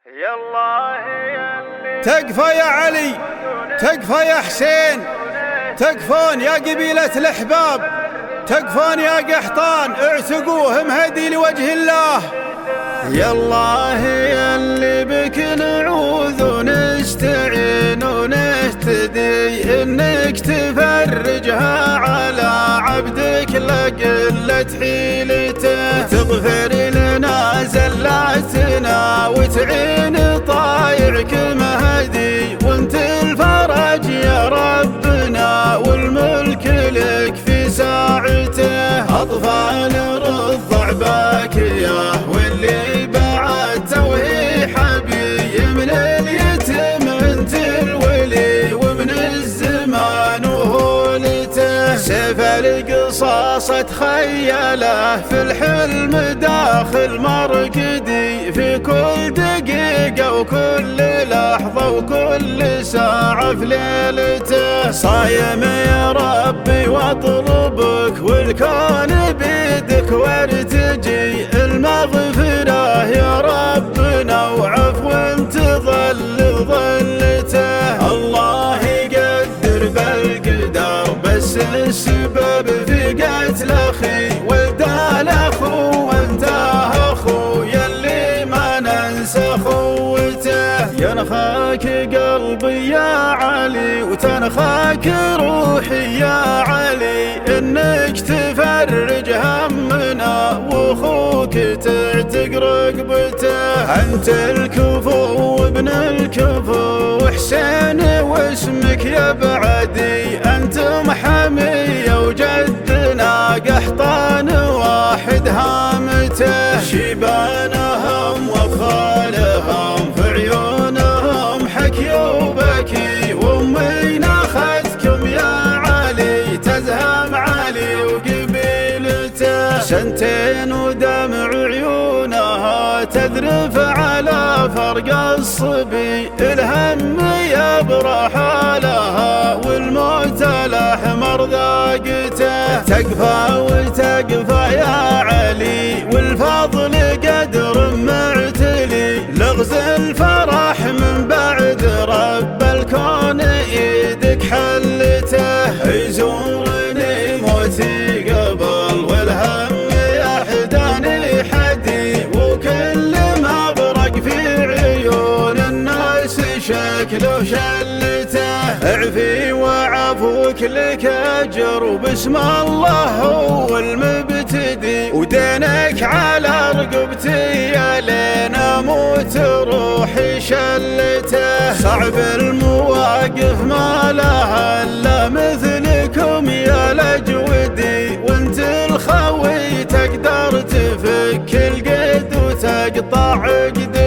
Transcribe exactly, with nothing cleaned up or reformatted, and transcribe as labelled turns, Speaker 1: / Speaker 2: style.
Speaker 1: تكفى يا علي، تكفى يا حسين، تكفون يا قبيلة الأحباب، تكفون يا قحطان، اعتقوهم هدي لوجه الله.
Speaker 2: يا الله يا اللي بك نعوذ ونستعين ونهتدي، انك تفرجها على عبدك لقلة حيلته، تغفر لنا زلاتنا وتعين طايعك مهدي، وانت الفرج يا ربنا والملك لك في ساعته. اطفال رضع باكيه واللي بعد توهي حبي، من اليتم انت الولي ومن الزمان وهولته، سيف القصاص تخيله في الحلم داخل مرقدي، في كل دقيقة وكل لحظة وكل ساعة في ليلته. صايم يا ربي واطلبك والكون بيدك وارتجي المغفرة يا ربنا، وعفو تظل ظلته. الله يقدر بالقدر بس السبب في قتل اخي، ولده الاخو وانت اخو يلي ما ننسى اخوته. ينخاك قلبي يا علي وتنخاك روحي يا علي، انك تفرج همنا واخوك تعتق رقبته. انت الكفو وابن الكفو حسين واسمك يا بعدي، انتم حمية وجدنا قحطان واحد هامته. شيبانهم وخالهم في عيونهم حكي وبكي، وامي ناخذكم يا علي تزهم علي وقبيلته. سنتين ودمع عيونها تذرف على فرق الصبي، الهم يبرح لها والموت الأحمر ذاقته. تكفى وتكفى يا علي والفضل قدر معتلي، لغز الفرح من بعد رب الكون ايدك حلته. يزورني موتي قبل والهم يحداني حدي، وكل مبرق في عيون الناس شكله شلته. اعفي وعفوك لك اجر وبسم الله هو المبتدي، ودينك على رقبتي يا لين اموت روحي شلته. صعب المواقف ما لها الا مثلكم يا الاجودي، وانت الخوي تقدر تفك القد وتقطع عقدي.